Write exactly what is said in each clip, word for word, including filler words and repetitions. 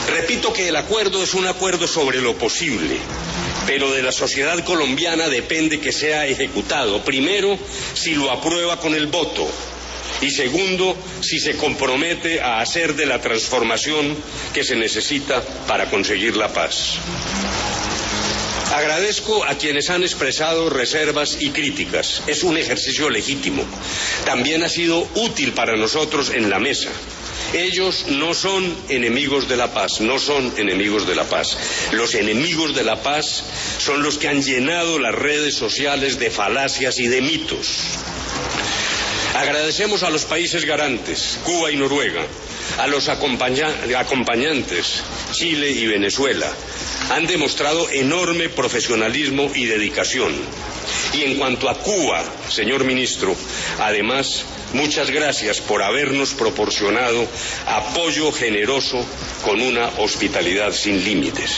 Repito que el acuerdo es un acuerdo sobre lo posible, pero de la sociedad colombiana depende que sea ejecutado. Primero, si lo aprueba con el voto, y segundo, si se compromete a hacer de la transformación que se necesita para conseguir la paz. Agradezco a quienes han expresado reservas y críticas. Es un ejercicio legítimo. También ha sido útil para nosotros en la mesa. Ellos no son enemigos de la paz, no son enemigos de la paz. Los enemigos de la paz son los que han llenado las redes sociales de falacias y de mitos. Agradecemos a los países garantes, Cuba y Noruega, a los acompaña- acompañantes, Chile y Venezuela. Han demostrado enorme profesionalismo y dedicación. Y en cuanto a Cuba, señor ministro, además, muchas gracias por habernos proporcionado apoyo generoso con una hospitalidad sin límites.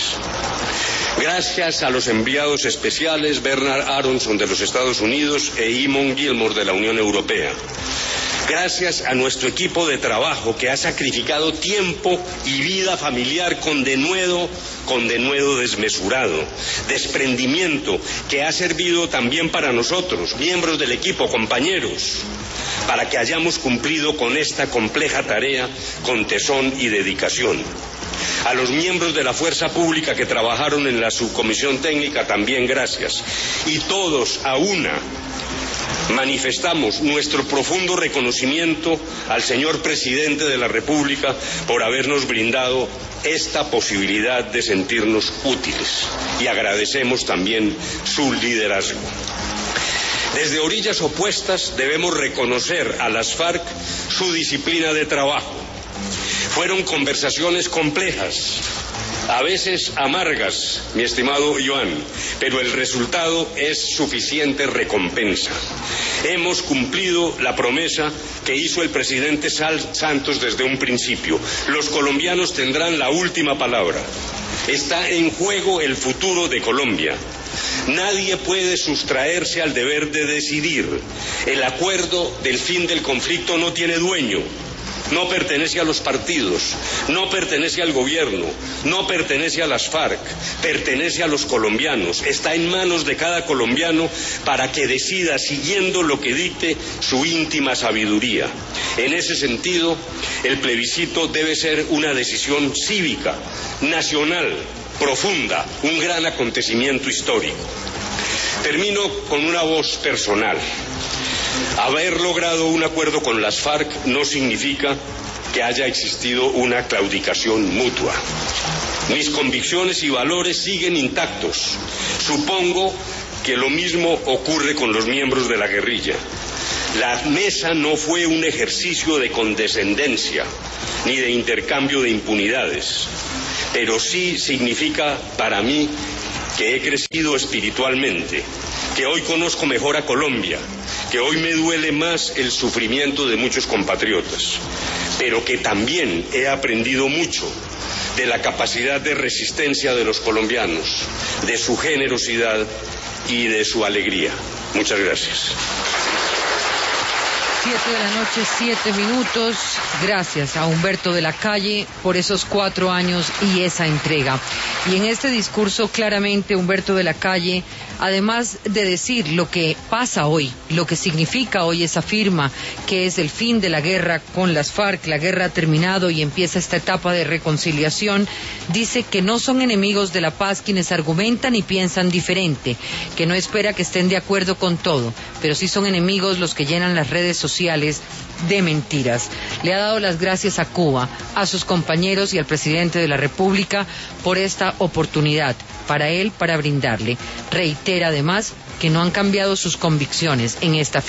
Gracias a los enviados especiales Bernard Aronson de los Estados Unidos e Eamon Gilmore de la Unión Europea. Gracias a nuestro equipo de trabajo que ha sacrificado tiempo y vida familiar con denuedo, con denuedo desmesurado, desprendimiento que ha servido también para nosotros, miembros del equipo, compañeros, para que hayamos cumplido con esta compleja tarea con tesón y dedicación. A los miembros de la fuerza pública que trabajaron en la subcomisión técnica también gracias. Y todos a una manifestamos nuestro profundo reconocimiento al señor presidente de la República por habernos brindado esta posibilidad de sentirnos útiles. Y agradecemos también su liderazgo. Desde orillas opuestas debemos reconocer a las FARC su disciplina de trabajo. Fueron conversaciones complejas, a veces amargas, mi estimado Joan, pero el resultado es suficiente recompensa. Hemos cumplido la promesa que hizo el presidente Santos desde un principio. Los colombianos tendrán la última palabra. Está en juego el futuro de Colombia. Nadie puede sustraerse al deber de decidir. El acuerdo del fin del conflicto no tiene dueño. No pertenece a los partidos, no pertenece al gobierno, no pertenece a las FARC, pertenece a los colombianos. Está en manos de cada colombiano para que decida siguiendo lo que dicte su íntima sabiduría. En ese sentido, el plebiscito debe ser una decisión cívica, nacional, profunda, un gran acontecimiento histórico. Termino con una voz personal. Haber logrado un acuerdo con las FARC no significa que haya existido una claudicación mutua. Mis convicciones y valores siguen intactos. Supongo que lo mismo ocurre con los miembros de la guerrilla. La mesa no fue un ejercicio de condescendencia ni de intercambio de impunidades, pero sí significa para mí que he crecido espiritualmente, que hoy conozco mejor a Colombia, que hoy me duele más el sufrimiento de muchos compatriotas, pero que también he aprendido mucho de la capacidad de resistencia de los colombianos, de su generosidad y de su alegría. Muchas gracias. Siete de la noche, siete minutos. Gracias a Humberto de la Calle por esos cuatro años y esa entrega. Y en este discurso, claramente, Humberto de la Calle, además de decir lo que pasa hoy, lo que significa hoy esa firma, que es el fin de la guerra con las FARC, la guerra ha terminado y empieza esta etapa de reconciliación, dice que no son enemigos de la paz quienes argumentan y piensan diferente, que no espera que estén de acuerdo con todo, pero sí son enemigos los que llenan las redes sociales de mentiras. Le ha dado las gracias a Cuba, a sus compañeros y al presidente de la República por esta oportunidad, para él, para brindarle. Reitera además que no han cambiado sus convicciones en esta